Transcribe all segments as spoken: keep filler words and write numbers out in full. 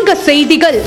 சங்க செய்திகள்.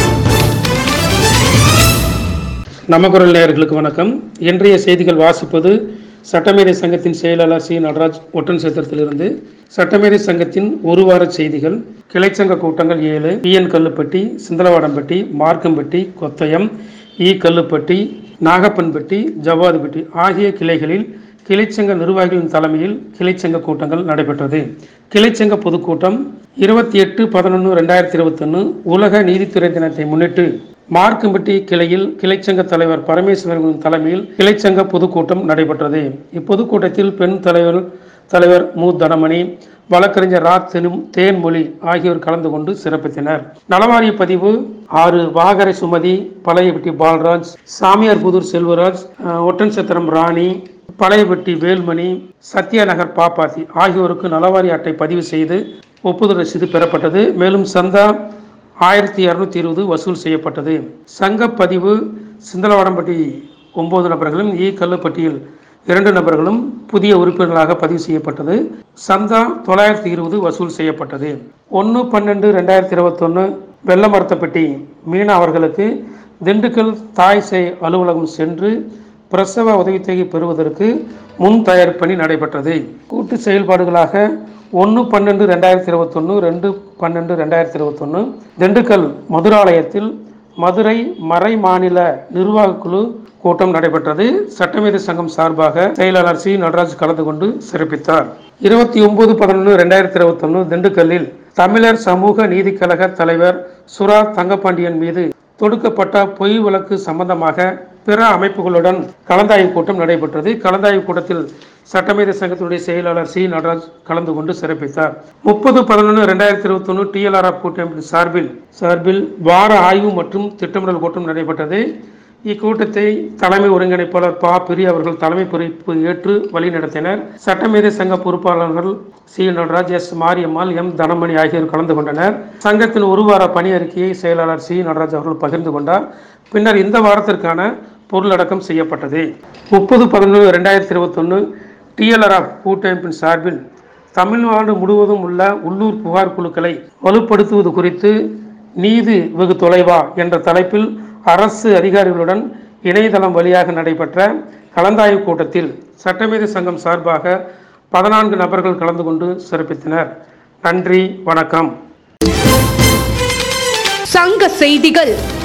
நமக்குரல் நேயர்களுக்கு வணக்கம். இன்றைய செய்திகள் வாசிப்பது சட்டமேதை சங்கத்தின் செயலாளர் சி நடராஜ், ஒட்டன் சேத்திரத்திலிருந்து. சட்டமேதை சங்கத்தின் ஒரு வார செய்திகள். கிளைச்சங்க கூட்டங்கள் ஏழு. பி என் கல்லுப்பட்டி, சிந்தலவாடம்பட்டி, மார்க்கம்பட்டி, கொத்தயம், இ கல்லுப்பட்டி, நாகப்பன்பட்டி, ஜவ்வாதுப்பட்டி ஆகிய கிளைகளில் கிளைச்சங்க நிர்வாகிகளின் தலைமையில் கிளைச்சங்க கூட்டங்கள் நடைபெற்றது. கிளைச்சங்க பொதுக்கூட்டம் இருபத்தி எட்டு பதினொன்று ரெண்டாயிரத்தி இருபத்தி ஒன்று உலக நீதித்துறை தினத்தை முன்னிட்டு மார்க்கம்பட்டி கிளையில் கிளைச்சங்க தலைவர் பரமேஸ்வரன் தலைமையில் கிளைச்சங்க பொதுக்கூட்டம் நடைபெற்றது. இப்பொதுக்கூட்டத்தில் பெண் தலைவர் தலைவர் மு தனமணி, வழக்கறிஞர் ரா தேன்மொழி ஆகியோர் கலந்து கொண்டு சிறப்பித்தனர். நலவாரிய பதிவு ஆறு. வாகரை சுமதி, பழையபட்டி பால்ராஜ், சாமியார்புதூர் செல்வராஜ், ஒட்டன்சத்திரம் ராணி, பழையபட்டி வேல்மணி, சத்யாநகர் பாப்பாத்தி ஆகியோருக்கு நலவாரி அட்டை பதிவு செய்து ஒப்புதல் ரசீது பெறப்பட்டது. மேலும் சந்தா ஆயிரத்தி இருநூத்தி இருபது வசூல் செய்யப்பட்டது. சங்க பதிவு சிந்தலவாடம்பட்டி ஒன்பது நபர்களும், இ கல்லுப்பட்டியில் இரண்டு நபர்களும் புதிய உறுப்பினர்களாக பதிவு செய்யப்பட்டது. சந்தா தொள்ளாயிரத்தி இருபது வசூல் செய்யப்பட்டது. ஒன்று பன்னெண்டு ரெண்டாயிரத்தி இருபத்தி ஒன்று வெள்ளமரத்தப்பட்டி மீனா அவர்களுக்கு திண்டுக்கல் தாய் சேய் அலுவலகம் சென்று பிரசவ உதவித்தொகை பெறுவதற்கு முன் தயார் பணி நடைபெற்றது. கூட்டு செயல்பாடுகளாக ஒன்று பன்னெண்டு ரெண்டாயிரத்தி இருபத்தி ஒன்று ரெண்டு பன்னெண்டு ரெண்டாயிரத்தி இருபத்தி ஒன்று திண்டுக்கல் மதுராலயத்தில் மதுரை மறை மாநில நிர்வாக குழு கூட்டம் நடைபெற்றது. சட்டமேதை சங்கம் சார்பாக செயலாளர் சி நடராஜ் கலந்து கொண்டு சிறப்பித்தார். இருபத்தி ஒன்பது பதினொன்று ரெண்டாயிரத்தி இருபத்தி ஒன்று திண்டுக்கல்லில் தமிழர் சமூக நீதி கழக தலைவர் சுரா தங்கப்பாண்டியன் மீது தொடுக்கப்பட்ட பொய் வழக்கு சம்பந்தமாக பிற அமைப்புகளுடன் கலந்தாய்வு கூட்டம் நடைபெற்றது. கலந்தாய்வு கூட்டத்தில் சட்டமேதை சங்கத்தினுடைய செயலாளர் சி நடராஜ் கலந்து கொண்டு சிறப்பித்தார். முப்பது பதினொன்று ரெண்டாயிரத்தி இருபத்தி ஒன்று டிஎல்ஆர்எஃப் கூட்டமைப்பின் சார்பில் சார்பில் வார ஆய்வு மற்றும் திட்டமிடல் கூட்டம் நடைபெற்றது. இக்கூட்டத்தை தலைமை ஒருங்கிணைப்பாளர் பா பிரி அவர்கள் தலைமை பொறுப்பு ஏற்று வழிநடத்தினர். சட்டமேதை சங்க பொறுப்பாளர்கள் C Nataraj, S Mariyammal, M Dhanamani ஆகியோர் கலந்து கொண்டனர். சங்கத்தின் ஒரு வார பணி அறிக்கையை செயலாளர் சி நடராஜ் அவர்கள் பகிர்ந்து கொண்டார். பின்னர் இந்த வாரத்திற்கான பொருளடக்கம் செய்யப்பட்டது. முப்பது பதினொன்று ரெண்டாயிரத்தி இருபத்தி ஒன்று டிஎல்ஆர்எஃப் கூட்டமைப்பின் சார்பில் தமிழ்நாடு முழுவதும் உள்ள உள்ளூர் புகார் குழுக்களை வலுப்படுத்துவது குறித்து நீதி வெகு தொலைவா என்ற தலைப்பில் அரசு அதிகாரிகளுடன் இணையதளம் வழியாக நடைபெற்ற கலந்தாய்வு கூட்டத்தில் சட்டமேதை சங்கம் சார்பாக பதினான்கு நபர்கள் கலந்து கொண்டு சிறப்பித்தனர். நன்றி, வணக்கம். சங்க செய்திகள்.